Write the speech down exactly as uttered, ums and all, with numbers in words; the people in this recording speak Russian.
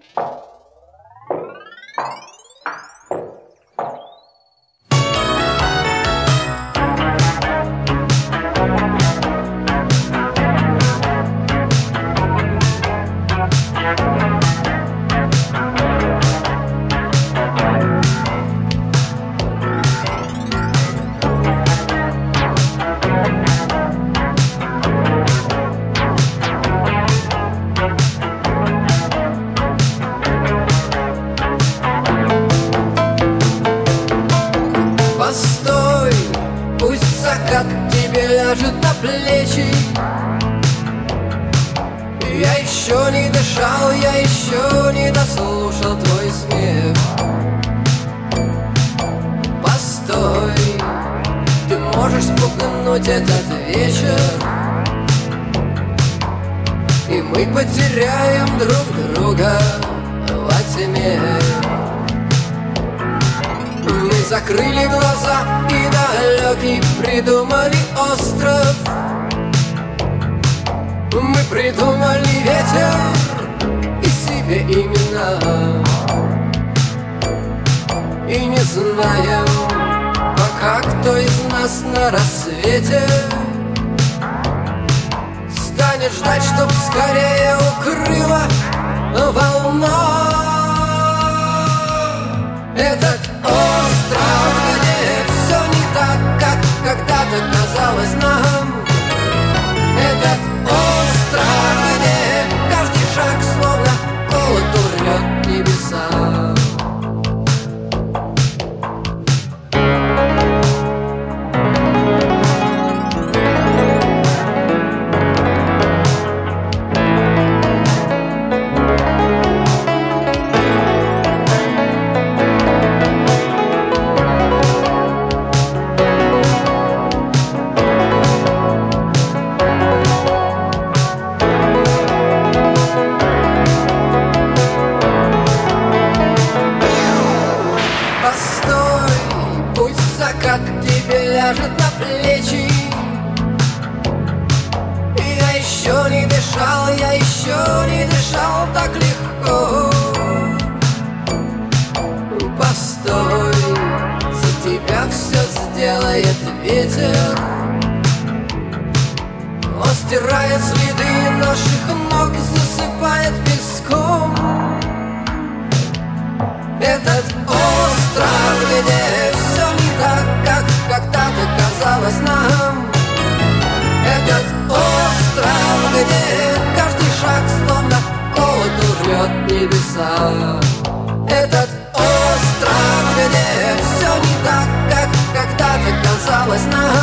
Я еще не дышал, я еще не дослушал твой смех. Постой, ты можешь спугнуть этот вечер, и мы потеряем друг друга во тьме. Мы закрыли глаза и далекий придумали остров. Мы придумали ветер и себе имена, и не знаем пока, кто из нас на рассвете станет ждать, чтоб скорее укрыла волна. Этот остров, где все не так, как когда-то казалось нам. Этот остров, где каждый шаг словно колот урвет небеса. Ляжет на плечи. Я еще не дышал, я еще не дышал так легко. Постой, за тебя все сделает ветер. Он стирает следы наших ног, засыпает песком. Этот остров, где все не так, как когда-то казалось нам. Этот остров, где каждый шаг словно колот урвет небеса. Этот остров, где все не так, как когда-то казалось нам.